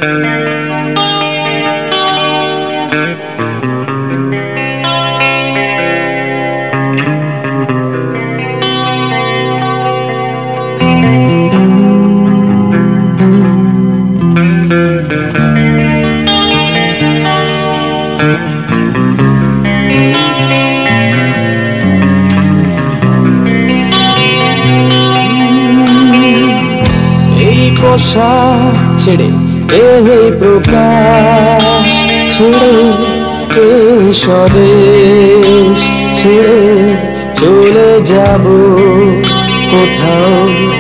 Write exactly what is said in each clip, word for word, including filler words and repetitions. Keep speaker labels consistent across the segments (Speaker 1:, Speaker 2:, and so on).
Speaker 1: পোশাক ছেড়ে এই প্রকাশ ছেড়ে এই স্বদেশ ছেড়ে চলে যাব কোথাও।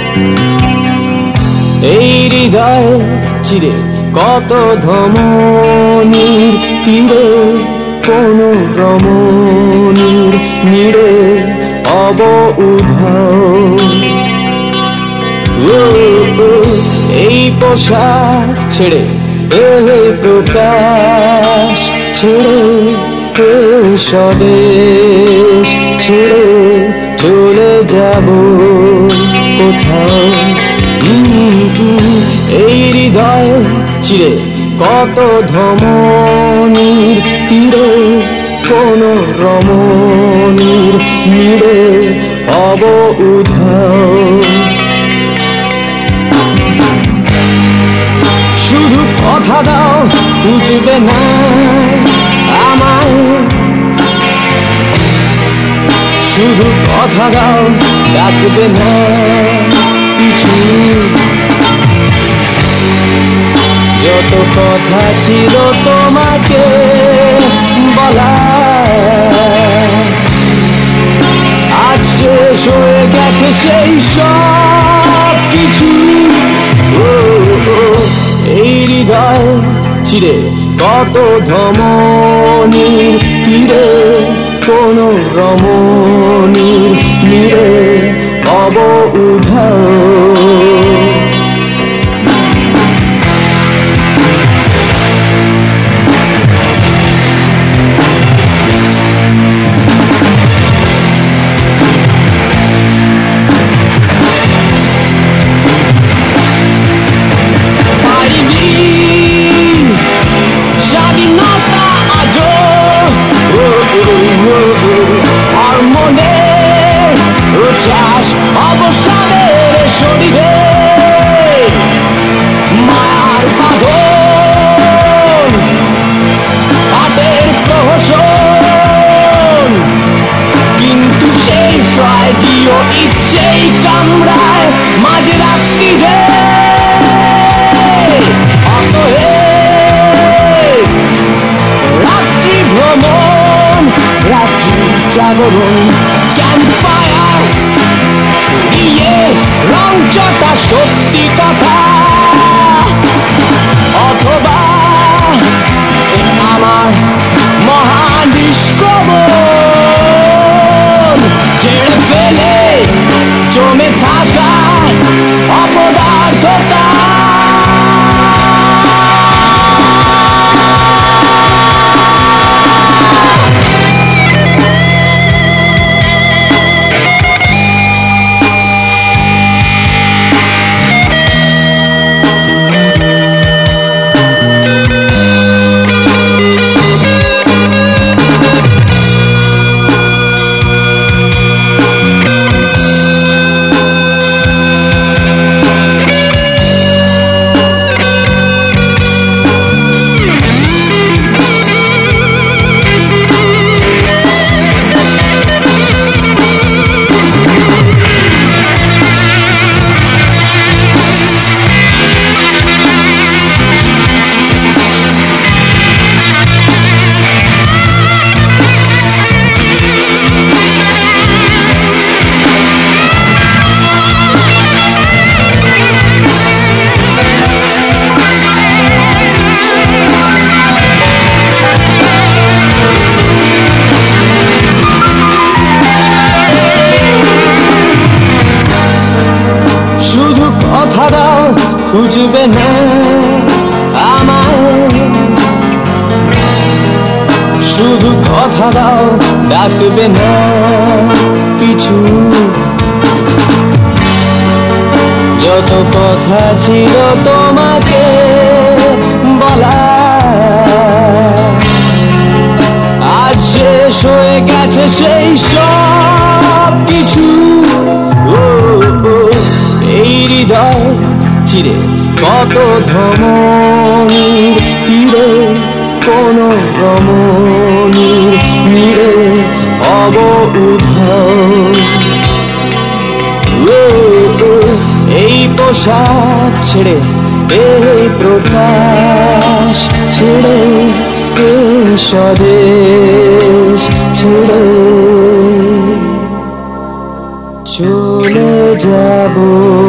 Speaker 1: এই হৃদয় চিরে কত ধমনীর তীরে কোনো রমণীর নিড়ে অব উধাও। এই পোশাক ছেড়ে এই প্রকাশ ছেড়ে এই স্বদেশ ছেড়ে চলে যাব কোথাও। এই হৃদয় চিরে কত ধমনীর তীরে কোন রমণীর নিড়ে অব উধাও। শুধু কথা দাও বুঝবে না আমায়, শুধু কথা দাও ডাকবে না কিছু। যত কথা ছিল তোমাকে বলা আজ শেষ হয়ে গেছে সেই সব কিছু। এই হৃদয় চিরে কত ধমনীর তীরে কোন রমণীর নিড়ে অব উধাও। ইচ্ছেই কামড়ায় মাঝে রাত্রি রে রাত্রি ভ্রমণ রাত্রি জাগরণ ক্যাম্পফায়ার ইয়ে রং চটা সত্যি কথা অথবা আমার মহানিষ্ক্রমণ ছেড়ে ফেলে জমে থাকা অপদার্থতা। খুঁজবে না আমায়, শুধু কথা দাও ডাকবে না কিছু। যত কথা ছিল তোমাকে মালা আজ শেষ হয়ে গেছে সেই সব কিছু। ও এই হৃদয় চিরে কত ধমনীর তীরে কোন রমণীর নীরে অব উধাও। এই পোশাক ছেড়ে এই প্রকাশ ছেড়ে এই স্বদেশ ছেড়ে চলে যাব।